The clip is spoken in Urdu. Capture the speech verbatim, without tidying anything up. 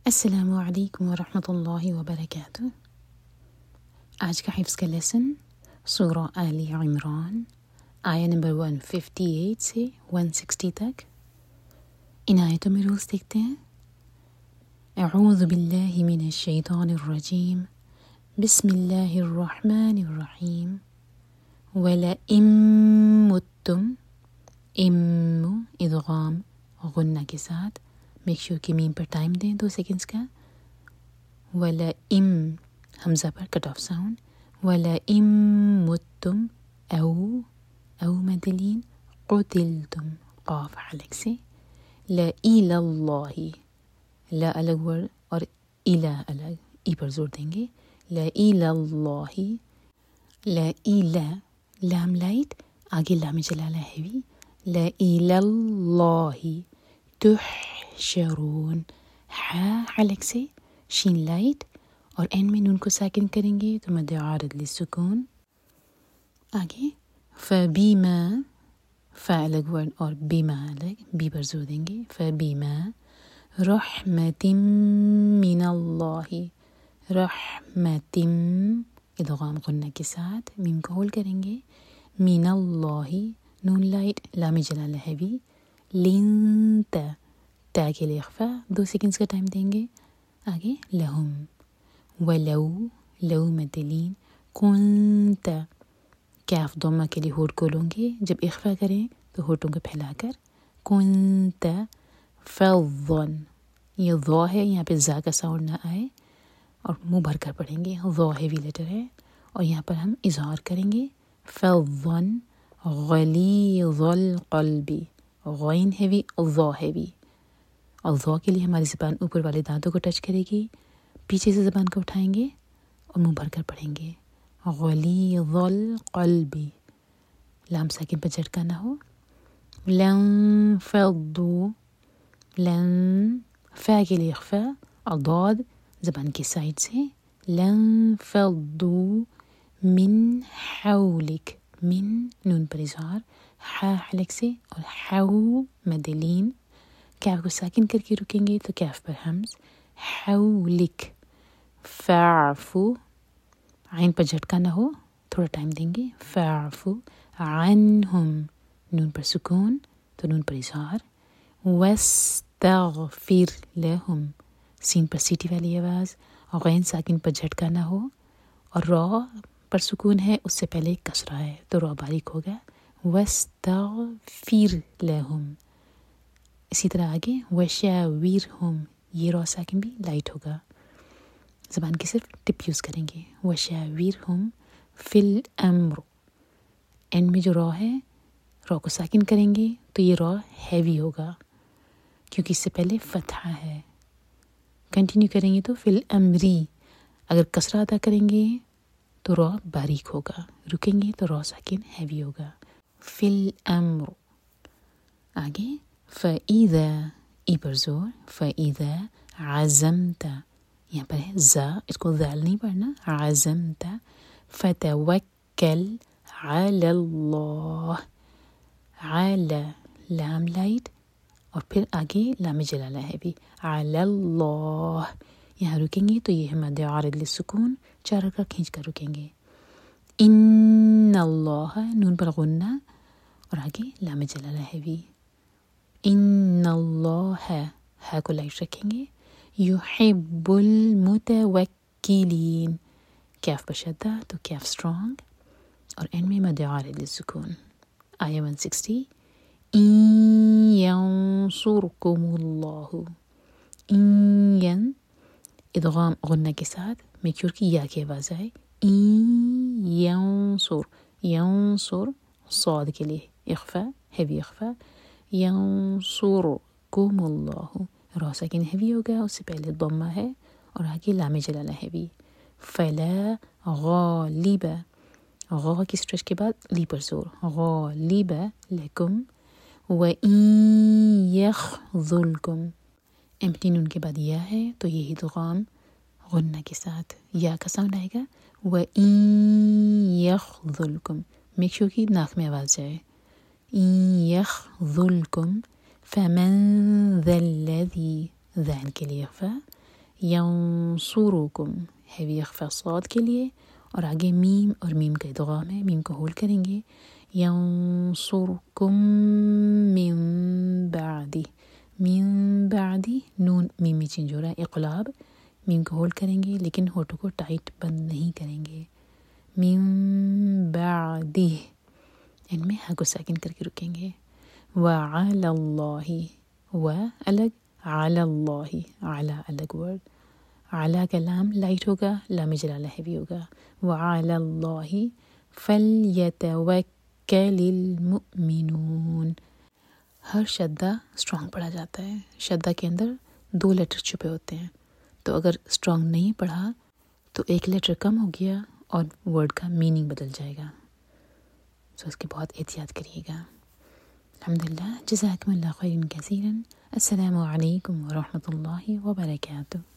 السلام علیکم ورحمۃ اللہ وبرکاتہ۔ آج کا حفظ کا لیسن سورہ آل عمران آیا نمبر ون ففٹی ایٹ سے ون سکسٹی تک۔ ان آیتوں میں رولز دیکھتے ہیں۔ اعوذ باللہ من الشیطان الرجیم، بسم اللہ الرحمن الرحیم۔ وَلَئِن مُتُّمْ، ام ادغام غنہ کے ساتھ، میک شیور کہ میم پر ٹائم دیں دو سیکنڈز کا۔ وَلَئِن حمزہ پر کٹ آف ساؤنڈ۔ وَلَئِن مُتُّمْ، او او مدلین، قتلتم قاف حلق سے۔ لَإِلَى اللَّهِ، لا الگ ورڈ اور الہ الگ، ای پر زور دیں گے۔ لَإِلَى اللَّهِ، لَإِلَى لام لائٹ، آگے لام جلالہ ہیوی۔ لَإِلَى اللَّهِ تحشرون، ہا حلق سے، شین لائٹ اور اینڈ میں نون کو ساکن کریں گے تو مد عارض للسکون۔ آگے فبیما، فا الگ ورڈ اور بیما الگ، بی پر زور دیں گے۔ فبیما رحمت من اللہ، رحمت ادغام غنہ کے ساتھ، میم کو ہولڈ کریں گے۔ من اللہ نون لائٹ، لام جلالہ ہیوی۔ لنت، تا کے لیے اخفا، دو سیکنڈز کا ٹائم دیں گے۔ آگے لہم، ولو لو مدلین، کنت کیف ضمہ کے لیے ہونٹ کو لوں گے، جب اخفا کریں تو ہونٹوں کو پھیلا کر۔ کنت فظن، یہ ضا ہے، یہاں پہ زا کا ساؤنڈ نہ آئے اور منہ بھر کر پڑھیں گے، ضا ہیوی لیٹر ہے اور یہاں پر ہم اظہار کریں گے۔ فظن غلیظ القلب، غین ہیوی اور ضا ہیوی، اور ضا کے لیے ہماری زبان اوپر والے دانتوں کو ٹچ کرے گی، پیچھے سے زبان کو اٹھائیں گے اور منہ بھر کر پڑھیں گے۔ غلیظ القلب، لام ساکن پر جھٹکا نہ ہو۔ لن فضوا، لن فا کے لیے اخفا اور ضاد زبان کی سائڈ سے۔ لن فضوا من حولک، من نون پر اظہار، ہا حلق سے اور حو مدلین، کیف کو ساکن کر کے رکیں گے تو کیف پر حمز۔ حولک فاعفو، عین پر جھٹکا نہ ہو، تھوڑا ٹائم دیں گے۔ فاعفو عنہم، نون پر سکون تو نون پر اظہار۔ واستغفر لہم، سین پر سیٹی والی آواز اور غین ساکن پر جھٹکا نہ ہو اور را پر سکون ہے، اس سے پہلے ایک کسرہ ہے تو را باریک ہوگا۔ واستغفر لہم، اسی طرح آگے وشاورہم، یہ را ساکن بھی لائٹ ہوگا، زبان کی صرف ٹپ یوز کریں گے۔ وشاورہم فی الامر، اینڈ میں جو را ہے را کو ساکن کریں گے تو یہ را ہیوی ہوگا کیونکہ اس سے پہلے فتحہ ہے۔ کنٹینیو کریں گے تو فی الامری، اگر کسرہ ادا کریں گے تو را باریک ہوگا، رکیں گے تو را ساکن ہیوی ہوگا۔ فی الامر، آگے فَإِذَا، ای پر زور، فَإِذَا عَزَمْتَ، یہاں پر ہے زا، اس کو ذال نہیں پڑھنا، عَزَمْتَ فَتَوَكَّلْ عَلَى اللَّهِ، عَلَى لام لائٹ اور پھر آگے لام جلالہ ہے بھی، عَلَى اللَّهِ، یہاں رکیں گے تو یہ ہے مد عارض للسکون، چار کا کھینچ کر رکیں گے۔ ان اللہ، نون پر غنہ اور آگے لام جلالہ ہے بھی۔ ان اللہ، ہا کو لائٹ رکھیں گے۔ یحب المتوکلین، کیف پر شدہ تو کیف سٹرونگ اور اینڈ میں مد عارض للسکون۔ آیہ ون سکسٹی، ان ینصرکم اللہ، ان ین ادغام غنہ کے ساتھ، میک شور کی یا کی آواز آئے۔ ان ینصر، ینصر صاد کے لیے اخفا، ہیوی اخفا۔ ینصرکم اللہ، را ساکن ہیوی ہوگا، اس سے پہلے ضمہ ہے اور آگے لام جلالہ ہیوی۔ فلا غالب، غا کی اسٹریچ کے بعد لی پر زور، غالب لکم وَإِن یخذلکم، ایمپٹی نون کے بعد یا ہے تو یہ ادغام غنہ کے ساتھ یا کا ساؤنڈ آئے گا۔ وَإِن یخذلکم، میک شور کی ناک میں آواز جائے۔ ان یخذلکم فمن ذا الذی، ذین کے لیے اخفا، ینصرکم ہیوی اخفا صاد کے لیے، اور آگے میم اور میم کا ادغام ہے، میم کو ہولڈ کریں گے، ینصرکم من بعدی، من بعدی نون میم میں چینج ہو رہا ہے، اقلاب، میم کو ہولڈ کریں گے لیکن ہونٹوں کو ٹائٹ بند نہیں کریں گے، من بعدی، ان میں ہا کو ساکن کر کے رکیں گے، وعلی اللہ، و الگ، علی اللہ، علی الگ ورڈ، علی کا لام لائٹ ہوگا، لام جلالہ ہیوی ہوگا، وعلی اللہ فلیتوکل المؤمنون، ہر شدہ اسٹرانگ پڑھا جاتا ہے، شدہ کے اندر دو لیٹر چھپے ہوتے ہیں، تو اگر اسٹرانگ نہیں پڑھا تو ایک لیٹر کم ہو گیا اور ورڈ کا میننگ بدل جائے گا، تو اس کی بہت احتیاط کریے گا۔ الحمدللہ، جزاکم اللہ خیرا کثیرا، السلام علیکم ورحمۃ اللہ وبرکاتہ۔